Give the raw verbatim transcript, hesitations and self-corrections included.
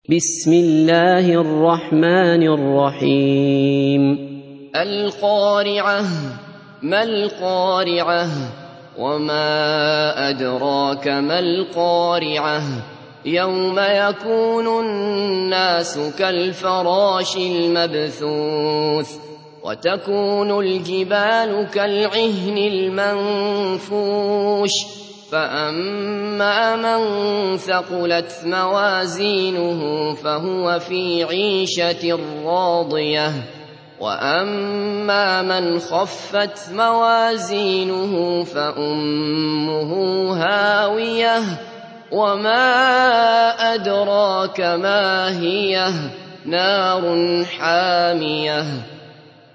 بسم الله الرحمن الرحيم القارعة. ما القارعة؟ وما أدراك ما القارعة؟ يوم يكون الناس كالفراش المبثوث وتكون الجبال كالعهن المنفوش فأما من ثقلت موازينه فهو في عيشة راضية وأما من خفت موازينه فأمه هاوية وما أدراك ما هي نار حامية